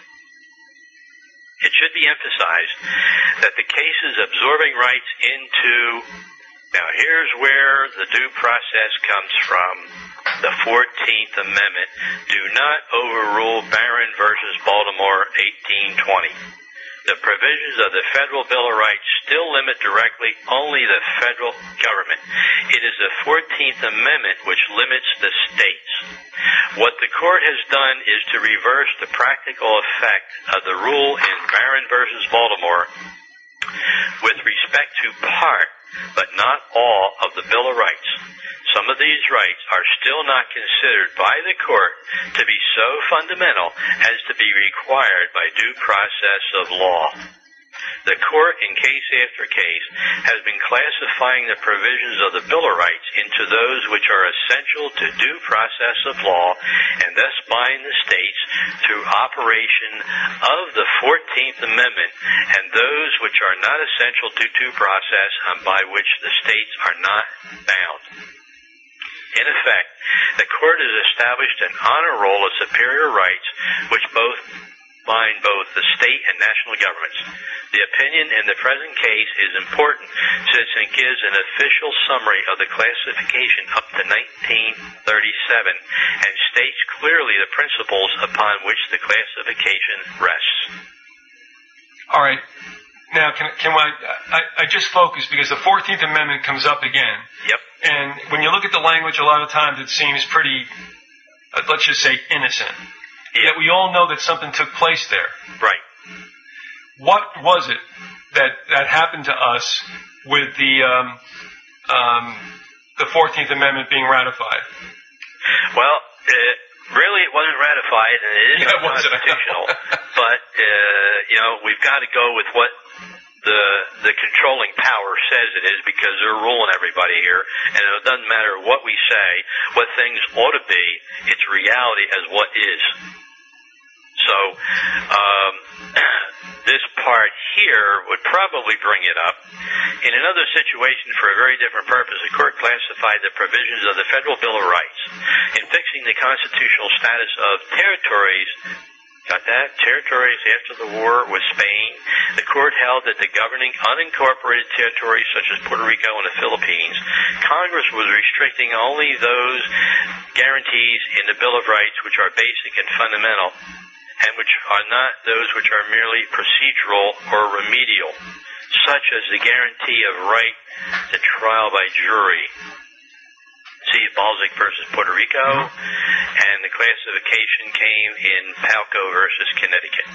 It should be emphasized that the cases absorbing rights into, now here's where the due process comes from, the fourteenth Amendment, do not overrule Barron versus Baltimore eighteen twenty. The provisions of the Federal Bill of Rights still limit directly only the federal government. It is the fourteenth Amendment which limits the states. What the court has done is to reverse the practical effect of the rule in Barron versus Baltimore with respect to part, but not all, of the Bill of Rights. Some of these rights are still not considered by the court to be so fundamental as to be required by due process of law. The court, in case after case, has been classifying the provisions of the Bill of Rights into those which are essential to due process of law, and thus bind the states through operation of the fourteenth Amendment, and those which are not essential to due process, and by which the states are not bound. In effect, the court has established an honor roll of superior rights which both bind both the state and national governments. The opinion in the present case is important since it gives an official summary of the classification up to nineteen thirty-seven and states clearly the principles upon which the classification rests. All right. Now, can, can I, I, I just focus because the fourteenth Amendment comes up again. Yep. And when you look at the language, a lot of times it seems pretty, uh, let's just say, innocent. Yeah. Yet we all know that something took place there. Right. What was it that, that happened to us with the um, um, the fourteenth Amendment being ratified? Well, it, really it wasn't ratified, and it isn't yeah, constitutional. But, uh, you know, we've got to go with what the the controlling power says it is, because they're ruling everybody here, and it doesn't matter what we say, what things ought to be, it's reality as what is. So, um, this part here would probably bring it up. In another situation for a very different purpose, the court classified the provisions of the Federal Bill of Rights in fixing the constitutional status of territories. Got that? Territories after the war with Spain. The court held that the governing unincorporated territories such as Puerto Rico and the Philippines, Congress was restricting only those guarantees in the Bill of Rights which are basic and fundamental, and which are not those which are merely procedural or remedial, such as the guarantee of right to trial by jury. See Balzac versus Puerto Rico, and the classification came in Palco versus Connecticut.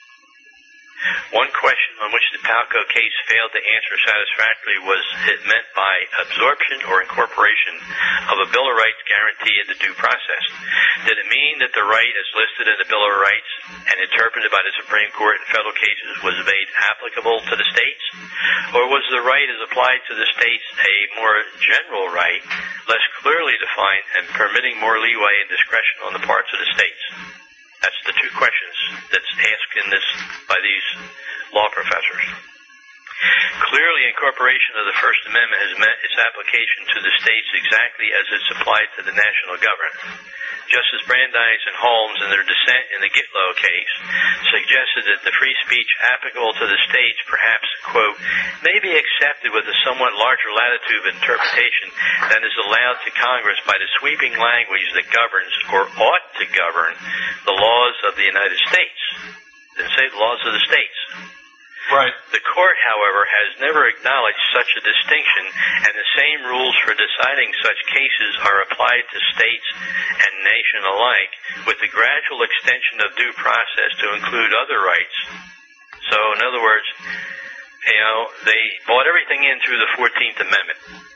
One question on which the Palco case failed to answer satisfactorily was it meant by absorption or incorporation of a Bill of Rights guarantee into due process. Did it mean that the right as listed in the Bill of Rights and interpreted by the Supreme Court in federal cases was made applicable to the states? Or was the right as applied to the states a more general right, less clearly defined and permitting more leeway and discretion on the parts of the states? That's the two questions that's asked in this by these law professors. Clearly, incorporation of the First Amendment has met its application to the states exactly as it's applied to the national government. Justice Brandeis and Holmes, in their dissent in the Gitlow case, suggested that the free speech applicable to the states perhaps, quote, may be accepted with a somewhat larger latitude of interpretation than is allowed to Congress by the sweeping language that governs, or ought to govern, the laws of the United States. Didn't say the laws of the states. Right. The court, however, has never acknowledged such a distinction, and the same rules for deciding such cases are applied to states and nation alike, with the gradual extension of due process to include other rights. So, in other words, you know, they bought everything in through the fourteenth Amendment.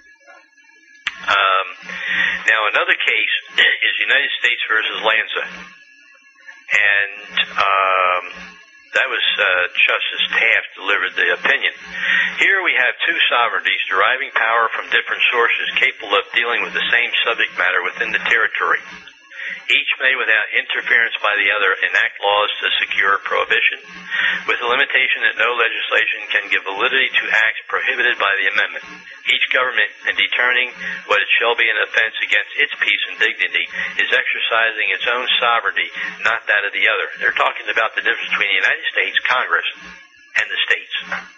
Um, now, another case is United States versus Lanza. And, um... That was uh, Justice Taft delivered the opinion. Here we have two sovereignties deriving power from different sources capable of dealing with the same subject matter within the territory. Each may, without interference by the other, enact laws to secure prohibition, with the limitation that no legislation can give validity to acts prohibited by the amendment. Each government, in determining what it shall be an offense against its peace and dignity, is exercising its own sovereignty, not that of the other. They're talking about the difference between the United States Congress and the states.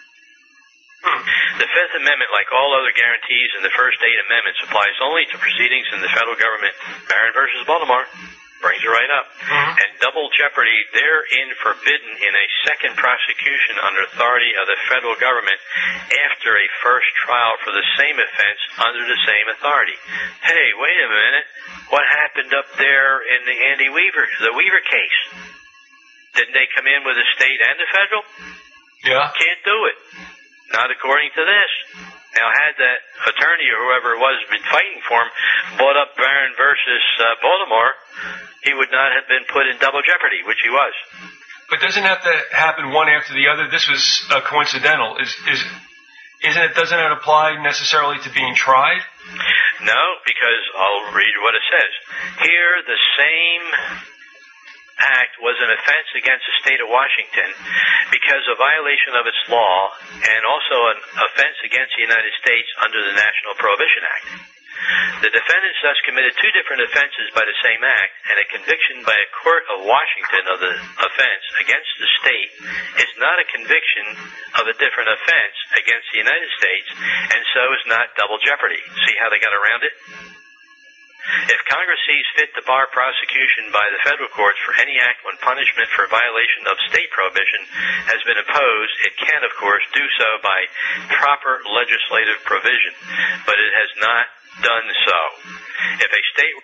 The Fifth Amendment, like all other guarantees in the first eight amendments, applies only to proceedings in the federal government. Barron versus Baltimore brings it right up. Mm-hmm. And double jeopardy therein forbidden in a second prosecution under authority of the federal government after a first trial for the same offense under the same authority. Hey, wait a minute. What happened up there in the Andy Weaver, the Weaver case? Didn't they come in with the state and the federal? Yeah. Can't do it. Not according to this. Now, had that attorney or whoever it was been fighting for him brought up Barron versus uh, Baltimore, he would not have been put in double jeopardy, which he was. But doesn't it have to happen one after the other? This was uh, coincidental. Is is isn't it? Doesn't it apply necessarily to being tried? No, because I'll read what it says. Here, the same act was an offense against the state of Washington because of violation of its law and also an offense against the United States under the National Prohibition Act. The defendants thus committed two different offenses by the same act, and a conviction by a court of Washington of the offense against the state is not a conviction of a different offense against the United States, and so is not double jeopardy. See how they got around it? If Congress sees fit to bar prosecution by the federal courts for any act when punishment for violation of state prohibition has been imposed, it can, of course, do so by proper legislative provision, but it has not done so. If a state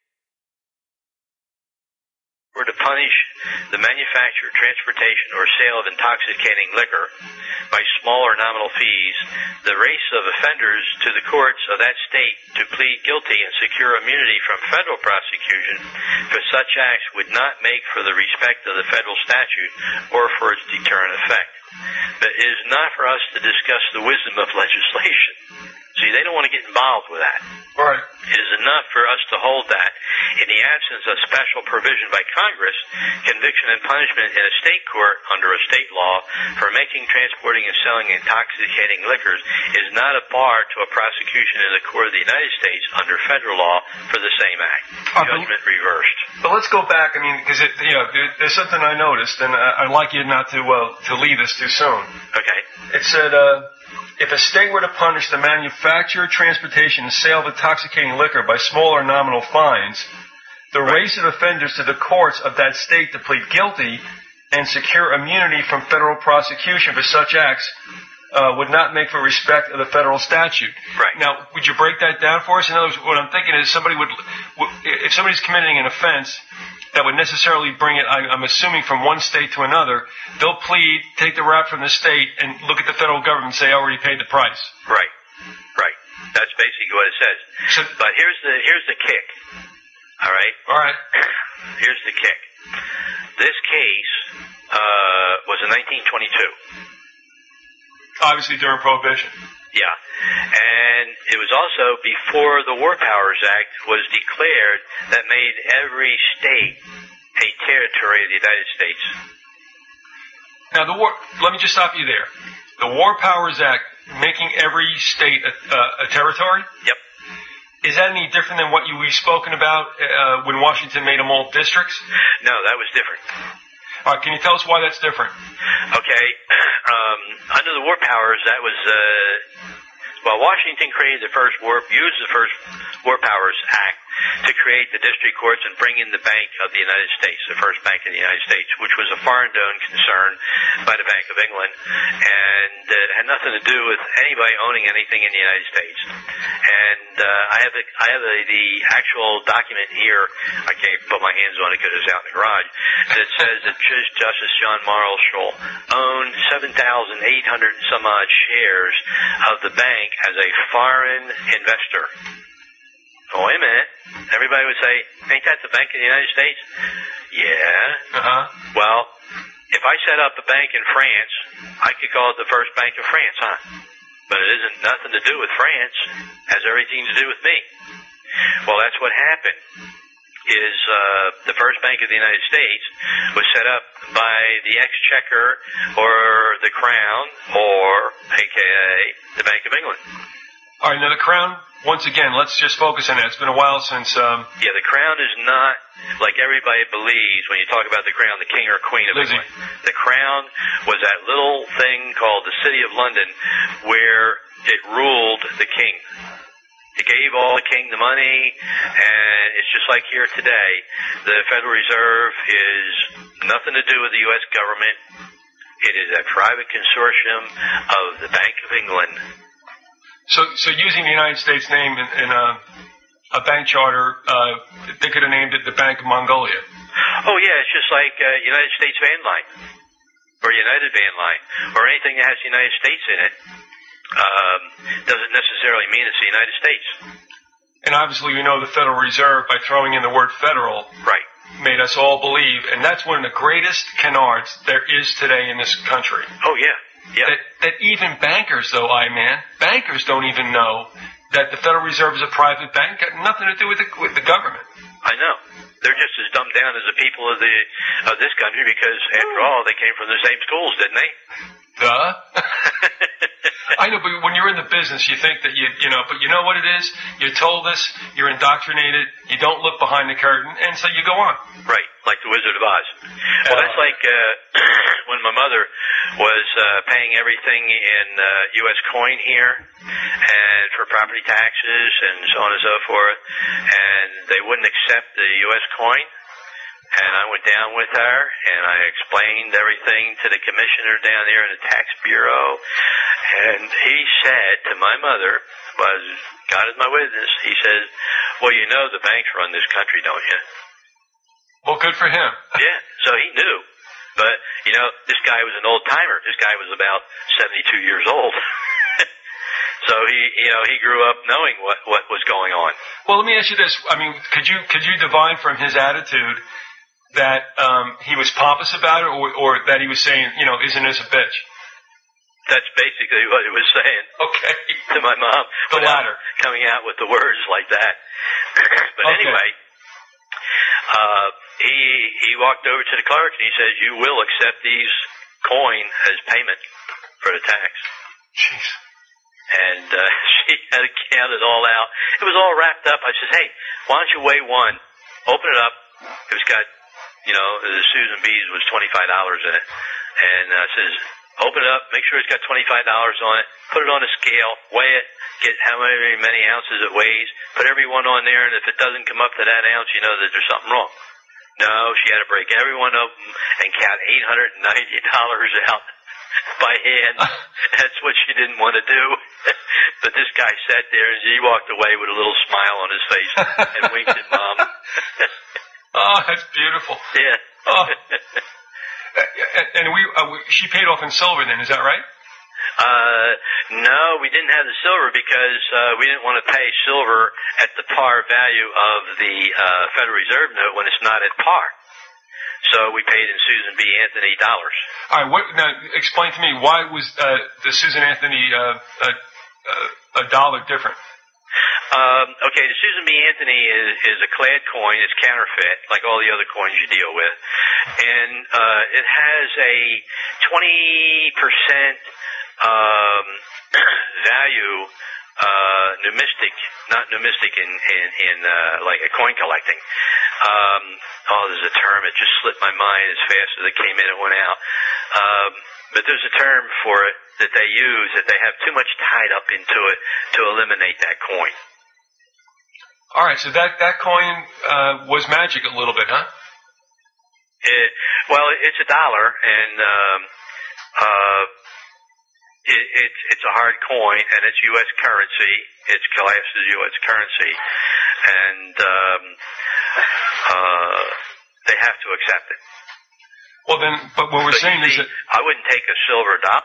were to punish the manufacture, transportation, or sale of intoxicating liquor by smaller nominal fees, the race of offenders to the courts of that state to plead guilty and secure immunity from federal prosecution for such acts would not make for the respect of the federal statute or for its deterrent effect. But it is not for us to discuss the wisdom of legislation. See, they don't want to get involved with that. Right. It is enough for us to hold that, in the absence of special provision by Congress, conviction and punishment in a state court under a state law for making, transporting, and selling intoxicating liquors is not a bar to a prosecution in the court of the United States under federal law for the same act. Uh, Judgment but, reversed. But let's go back. I mean, because you know, there, there's something I noticed, and I, I'd like you not to uh, to leave this too soon. Okay. It said, uh, if a state were to punish the manufacture, transportation, and sale of intoxicating liquor by smaller nominal fines, the right. race of offenders to the courts of that state to plead guilty and secure immunity from federal prosecution for such acts uh, would not make for respect of the federal statute. Right. Now, would you break that down for us? In other words, what I'm thinking is somebody would, if somebody's committing an offense that would necessarily bring it, I'm assuming, from one state to another, they'll plead, take the rap from the state, and look at the federal government and say, I already paid the price. Right. Right. That's basically what it says. So, but here's the here's the kick. All right? All right. Here's the kick. This case uh, was in nineteen twenty-two. Obviously during Prohibition. Yeah. And it was also before the War Powers Act was declared that made every state a territory of the United States. Now, the war, let me just stop you there. The War Powers Act making every state a, uh, a territory? Yep. Is that any different than what you we've spoken about uh, when Washington made them all districts? No, that was different. All right, can you tell us why that's different? Okay. Um, under the War Powers, that was, uh, well, Washington created the first war, used the first War Powers Act to create the district courts and bring in the Bank of the United States, the first bank in the United States, which was a foreign-owned concern by the Bank of England, and uh, it had nothing to do with anybody owning anything in the United States. And uh, I have, the, I have the, the actual document here. I can't put my hands on it because it's out in the garage. That says that Justice John Marshall owned seven thousand eight hundred some odd shares of the bank as a foreign investor. Oh, wait a minute. Everybody would say, ain't that the Bank of the United States? Yeah. Uh-huh. Well, if I set up a bank in France, I could call it the First Bank of France, huh? But it isn't nothing to do with France. It has everything to do with me. Well, that's what happened. Is uh, the First Bank of the United States was set up by the Exchequer or the Crown or, a k a the Bank of England. All right, now the Crown, once again, let's just focus on that. It's been a while since... Um, yeah, the Crown is not, like everybody believes when you talk about the Crown, the King or Queen of Lizzie. England. The Crown was that little thing called the City of London where it ruled the King. It gave all the King the money, and it's just like here today. The Federal Reserve is nothing to do with the U S government. It is a private consortium of the Bank of England. So, so using the United States name in, in a, a bank charter, uh, they could have named it the Bank of Mongolia. Oh yeah, it's just like uh, United States Van Line, or United Van Line, or anything that has the United States in it. Um, doesn't necessarily mean it's the United States. And obviously, we know the Federal Reserve by throwing in the word federal. Right. made us all believe, and that's one of the greatest canards there is today in this country. Oh, yeah. Yeah. That, that even bankers, though, I man, bankers don't even know that the Federal Reserve is a private bank. Got nothing to do with the, with the government. I know. They're just as dumbed down as the people of the of this country because, after all, they came from the same schools, didn't they? Duh. I know, but when you're in the business, you think that you, you know, but you know what it is? You're told this, you're indoctrinated, you don't look behind the curtain, and so you go on. Right, like the Wizard of Oz. Well, that's like uh, when my mother was uh, paying everything in uh, U S coin here, and for property taxes and so on and so forth, and they wouldn't accept the U S coin. And I went down with her, and I explained everything to the commissioner down there in the tax bureau. And he said to my mother, was God is my witness, he says, well, you know the banks run this country, don't you? Well, good for him. Yeah, so he knew. But, you know, this guy was an old-timer. This guy was about seventy-two years old. So he, you know, he grew up knowing what, what was going on. Well, let me ask you this. I mean, could you could you divine from his attitude that um, he was pompous about it, or, or that he was saying, you know, isn't this a bitch? That's basically what he was saying. Okay. To my mom. The latter. Coming out with the words like that. But okay. anyway, uh, he he walked over to the clerk and he says, you will accept these coin as payment for the tax. Jeez. And uh, she had to count it all out. It was all wrapped up. I said, hey, why don't you weigh one, open it up. It was got, you know, the Susan B's was twenty-five dollars in it. And I uh, says, open it up, make sure it's got twenty-five dollars on it, put it on a scale, weigh it, get how many, many ounces it weighs, put every one on there, and if it doesn't come up to that ounce, you know that there's something wrong. No, she had to break every one of them and count eight hundred ninety dollars out by hand. That's what she didn't want to do. But this guy sat there and he walked away with a little smile on his face and winked at Mom. Oh, that's beautiful. Yeah. Oh. And we, uh, we, she paid off in silver then, is that right? Uh, no, we didn't have the silver because uh, we didn't want to pay silver at the par value of the uh, Federal Reserve note when it's not at par. So we paid in Susan B. Anthony dollars. All right, what, now explain to me, why was uh, the Susan Anthony uh, uh, uh, a dollar different? Um, okay, the Susan B. Anthony is, is a clad coin. It's counterfeit, like all the other coins you deal with. And uh, it has a twenty percent um, value, uh, numistic, not numistic in, in, in uh, like a coin collecting. Um, oh, there's a term. It just slipped my mind as fast as it came in, it went out. Um, but there's a term for it that they use, that they have too much tied up into it to eliminate that coin. All right, so that, that coin uh, was magic a little bit, huh? It, well, it's a dollar, and um, uh, it, it's it's a hard coin, and it's U S currency. It's classed as U S currency, and um, uh, they have to accept it. Well, then, but what we're but saying see, is that I wouldn't take a silver dollar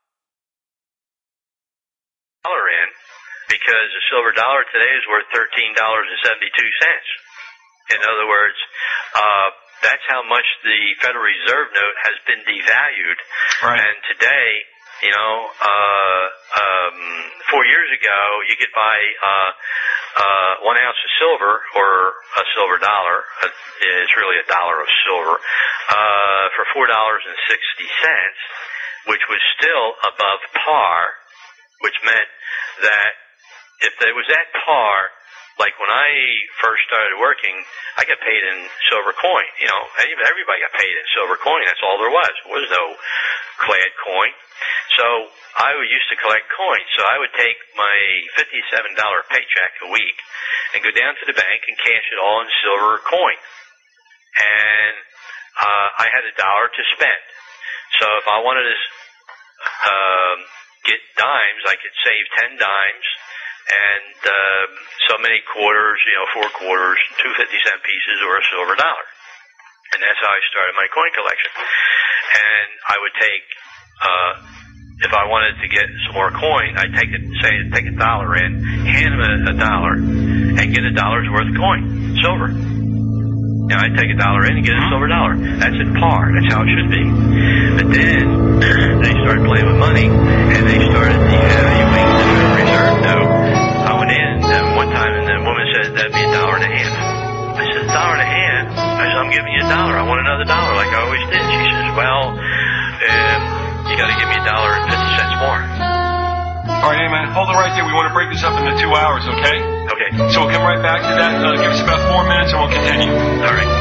in, because a silver dollar today is worth thirteen dollars and seventy-two cents. In other words, uh, that's how much the Federal Reserve note has been devalued. Right. And today, you know, uh, um, four years ago, you could buy uh, uh, one ounce of silver, or a silver dollar. Uh, it's really a dollar of silver, uh, for four dollars and sixty cents, which was still above par, which meant that if it was at par, like when I first started working, I got paid in silver coin. You know, everybody got paid in silver coin. That's all there was. There was no clad coin. So I used to collect coins. So I would take my fifty-seven dollars paycheck a week and go down to the bank and cash it all in silver coin. And uh, I had a dollar to spend. So if I wanted to um, get dimes, I could save ten dimes. And um, so many quarters, you know, four quarters, two fifty-cent pieces, or a silver dollar. And that's how I started my coin collection. And I would take, uh, if I wanted to get some more coin, I'd take it, say, take a dollar in, hand them a, a dollar, and get a dollar's worth of coin, silver. You know, I take a dollar in and get a silver dollar. That's at par. That's how it should be. But then they started playing with money, and they started devaluing the Federal Reserve. So I went in uh, one time, and the woman said that'd be a dollar and a half. I said, a dollar and a half? I said, I'm giving you a dollar. I want another dollar like I always did. She says, well, um, you got to give me a dollar and fifty cents more. All right, hey, man, hold it right there. We want to break this up into two hours, okay? Okay. So we'll come right back to that. Uh, give us about four minutes and we'll continue. All right.